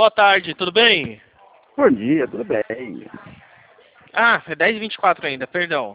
Boa tarde, tudo bem? Bom dia, tudo bem? Ah, é 10h24 ainda, perdão.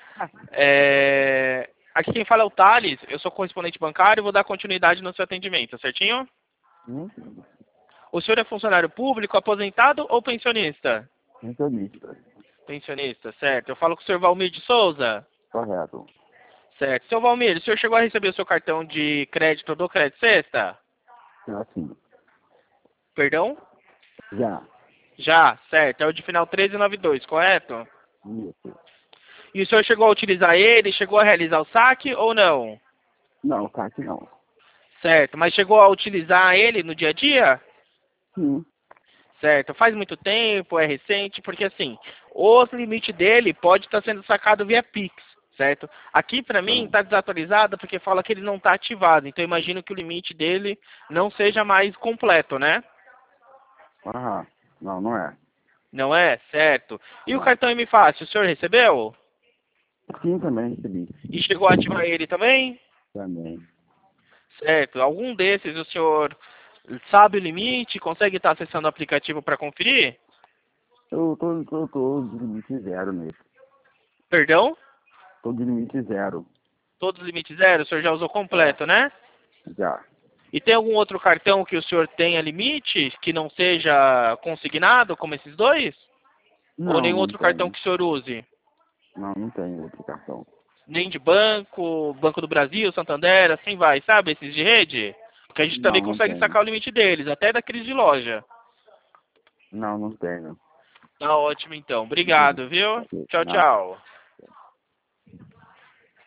Aqui quem fala é o Thales, eu sou correspondente bancário e vou dar continuidade no seu atendimento, certinho? Hum? O senhor é funcionário público, aposentado ou pensionista? Pensionista. Pensionista, certo. Eu falo com o senhor Valmir de Souza? Correto. Certo. Seu Valmir, o senhor chegou a receber o seu cartão de crédito do Crédito Sexta? Assim, Perdão? já. Já, certo. É o de final 1392, correto? Isso. E o senhor chegou a utilizar ele, chegou a realizar o saque ou não? Não, CAC não. Certo, mas chegou a utilizar ele no dia a dia? Sim. Certo, faz muito tempo, é recente, porque assim, o limite dele pode estar sendo sacado via Pix, certo? Aqui pra mim está desatualizado porque fala que ele não está ativado, então eu imagino que o limite dele não seja mais completo, né? Aham. Não, não é. Não é? Certo. E o Não. cartão M Fácil, o senhor recebeu? Sim, também recebi. E chegou a ativar ele também? Também. Certo. Algum desses o senhor sabe o limite? Consegue estar acessando o aplicativo para conferir? Eu tô de limite zero nesse. Perdão? Tô de limite zero. Todos os limites zero, o senhor já usou É. completo, né? Já. E tem algum outro cartão que o senhor tenha limite, que não seja consignado, como esses dois? Ou Não, nenhum não outro cartão tenho. que o senhor use? Não, não tenho outro cartão. Nem de banco, Banco do Brasil, Santander, assim vai, sabe? Esses de rede? Porque a gente também Não, não consegue tenho. sacar o limite deles, até daqueles de loja. Não, não tenho. Tá ótimo então. Obrigado, viu? Ok. Tchau, Nada. tchau.